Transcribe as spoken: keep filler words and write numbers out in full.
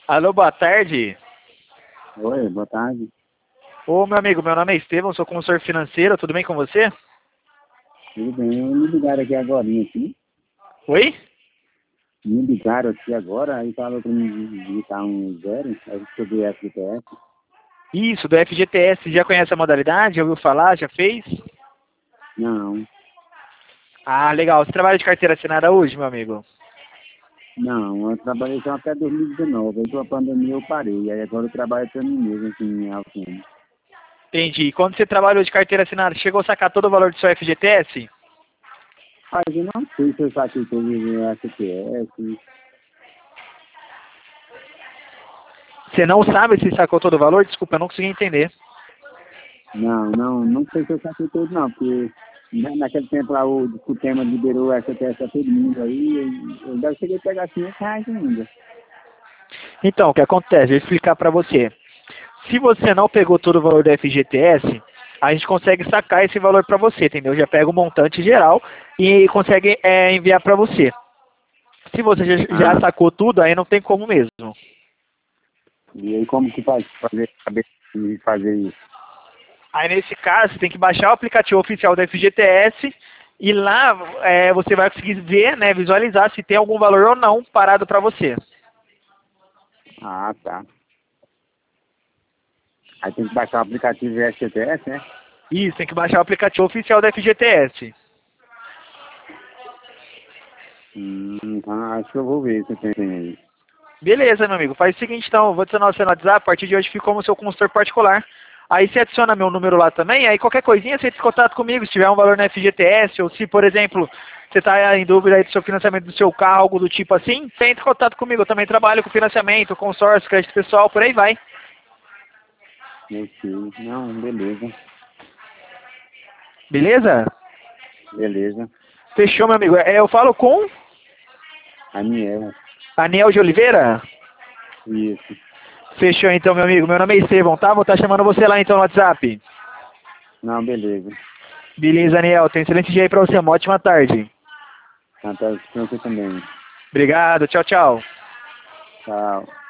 Alô, boa tarde. Oi, boa tarde. Ô, meu amigo, meu nome é Estevão, sou consultor financeiro, tudo bem com você? Tudo bem? Me ligaram aqui agora, aqui. Oi? Me ligaram aqui agora, aí falou pra mim digitar um zero, aí eu escrevi F G T S. Isso, do F G T S, já conhece a modalidade? Já ouviu falar? Já fez? Não, Ah, legal. Você trabalha de carteira assinada hoje, meu amigo? não, eu trabalhei só até dois mil e dezenove, aí com a pandemia eu parei, aí agora eu trabalho pra mim mesmo, assim, em Alfeno. Entendi. Quando você trabalhou de carteira assinada, chegou a sacar todo o valor do seu F G T S? Mas eu não sei se eu saquei todo o F G T S, Você não sabe se sacou todo o valor? Desculpa, eu não consegui entender. não, não, não sei se eu saquei todo não, porque na- naquele tempo lá o Discutema liberou o F G T S a todo mundo aí, eu, eu ainda cheguei a pegar quinhentos reais ainda. Então, o que acontece? Vou explicar para você. Se você não pegou todo o valor do F G T S, a gente consegue sacar esse valor para você, entendeu? Já pega o montante geral e consegue é, enviar para você. Se você já, já Ah, sacou tudo, aí não tem como mesmo. e aí como que faz pra fazer, saber de fazer isso? Aí nesse caso, você tem que baixar o aplicativo oficial do F G T S e lá é, você vai conseguir ver, né, visualizar se tem algum valor ou não parado para você. Ah, tá. Aí tem que baixar o aplicativo F G T S, né? Isso, tem que baixar o aplicativo oficial do F G T S. Hum, então acho que eu vou ver se tem aí. Beleza, meu amigo. Faz o seguinte, então, eu vou adicionar você no WhatsApp, a partir de hoje fica como seu consultor particular. Aí você adiciona meu número lá também, aí qualquer coisinha você entra em contato comigo, se tiver um valor na F G T S, ou se, por exemplo, você está em dúvida aí do seu financiamento do seu carro, algo do tipo assim, você entra em contato comigo. Eu também trabalho com financiamento, consórcio, crédito pessoal, por aí vai. Ok. Não, beleza. Beleza? Beleza. Fechou, meu amigo. É, eu falo com Aniel. Aniel de Oliveira? Isso. Fechou então, meu amigo. Meu nome é Estevão, tá? Vou estar chamando você lá então no WhatsApp. Não, beleza. Beleza, Aniel. Tem um excelente dia aí pra você. Uma ótima tarde. Até você também. Obrigado. Tchau, tchau. Tchau.